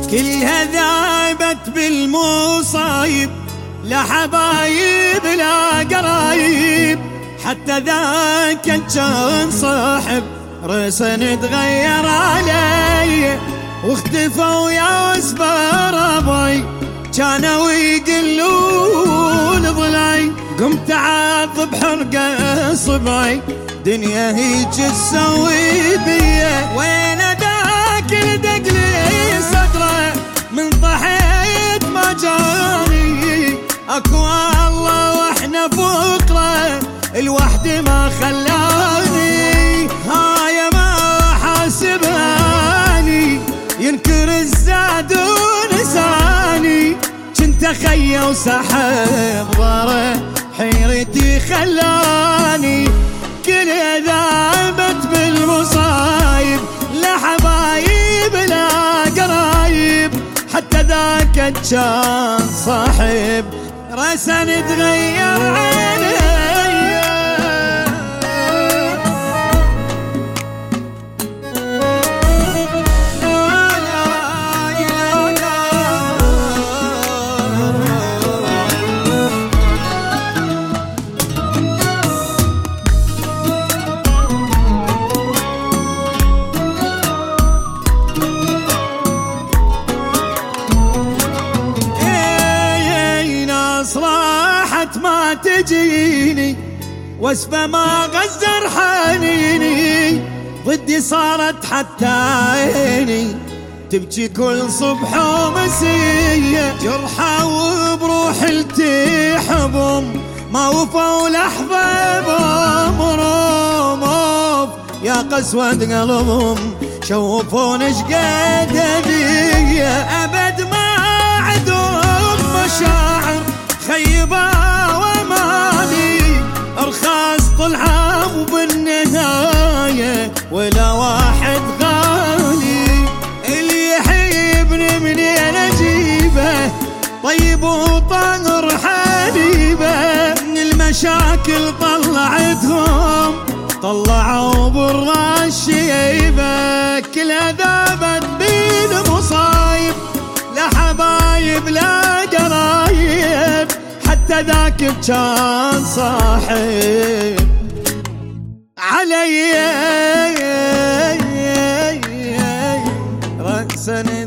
كلها ذابت بالمصايب، لا حبايب لا قرايب، حتى ذاك كان صاحب رسن تغير علي، واختفوا يا اسباب ربعي كانوا يقلون ضلعي، قمت اعاطب حرقه صبعي دنيا هيك تسوي بيه، وين ذاك الدق لي صدره من طحيت ما جاني، اكو الله واحنا فقره الوحدة ما خلاني، هاي ما حاسباني ينكر الزاد ونساني، كنت خيا وسحب ضاره حيرتي خلاني، كل ذابت بالمصايب، لا حبايب لا قرايب، حتى ذاك كان صاحب رسن تغير عيني. راحت ما تجيني واسفة ما غزر حنيني، ضدي صارت حتى عيني تبكي كل صبح ومسية، جرحى وبروح التحبهم ما وفوا لحظة بأمرهم، يا قسوة قلبهم شوفون شقد هدية، أبد ما عندهم مشاعر خيبة ومالي، ارخاص طلعوا بالنهاية ولا واحد غالي، اللي يحبني منين اجيبه طيب وطاهر حبيبه، من المشاكل طلعوا برا الشيبة، كلها ذابت بالمصايب، لا حبايب لا قرايب، حتى ذاك كان صاحب علي رأسا